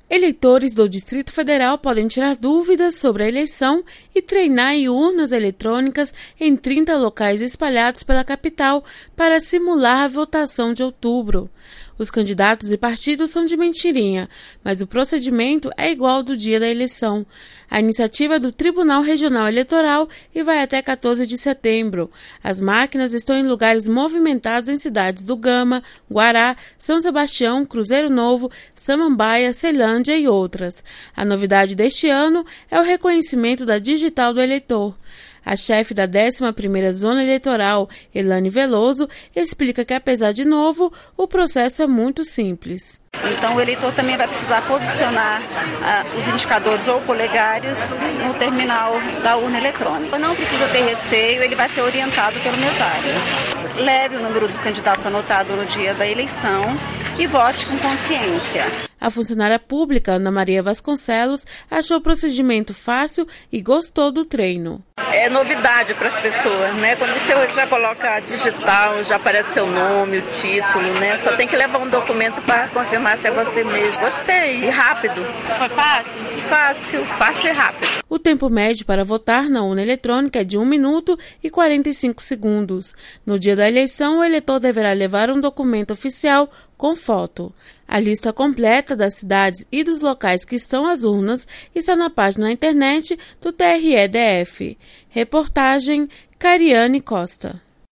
Eleitores do Distrito Federal podem tirar dúvidas sobre a eleição e treinar em urnas eletrônicas em 30 locais espalhados pela capital para simular a votação de outubro. Os candidatos e partidos são de mentirinha, mas o procedimento é igual ao do dia da eleição. A iniciativa é do Tribunal Regional Eleitoral e vai até 14 de setembro. As máquinas estão em lugares movimentados em cidades do Gama, Guará, São Sebastião, Cruzeiro Novo, Samambaia, Ceilândia e outras. A novidade deste ano é o reconhecimento da digital do eleitor. A chefe da 11ª Zona Eleitoral, Elane Veloso, explica que, apesar de novo, o processo é muito simples. Então o eleitor também vai precisar posicionar os indicadores ou polegares no terminal da urna eletrônica. Não precisa ter receio, ele vai ser orientado pelo mesário. Leve o número dos candidatos anotado no dia da eleição e vote com consciência. A funcionária pública, Ana Maria Vasconcelos, achou o procedimento fácil e gostou do treino. É novidade para as pessoas, né? Quando você já coloca digital, já aparece seu nome, o título, né? Só tem que levar um documento para confirmar se é você mesmo. Gostei. E rápido. Foi fácil? Fácil e rápido. O tempo médio para votar na urna eletrônica é de 1 minuto e 45 segundos. No dia da eleição, o eleitor deverá levar um documento oficial com foto. A lista completa das cidades e dos locais que estão às urnas está na página na internet do TRE-DF. Reportagem Cariane Costa.